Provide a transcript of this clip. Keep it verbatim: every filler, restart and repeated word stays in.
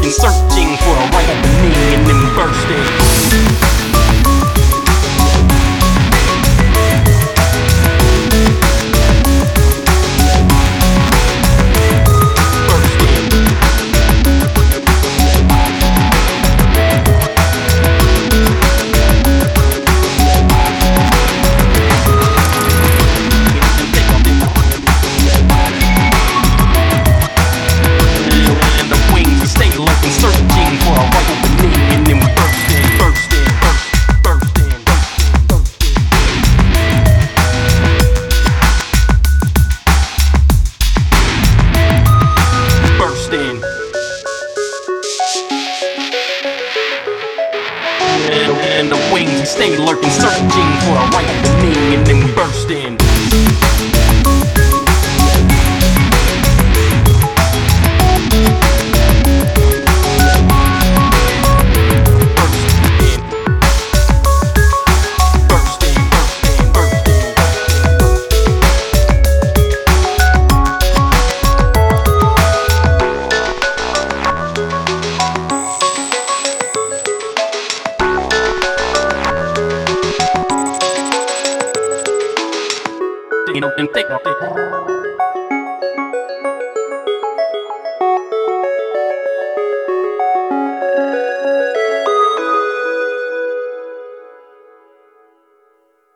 lurking, searching for the right opening, and then bursting. And the wings stay lurking, searching for the right opening, and then we burst in. You know, and take off it.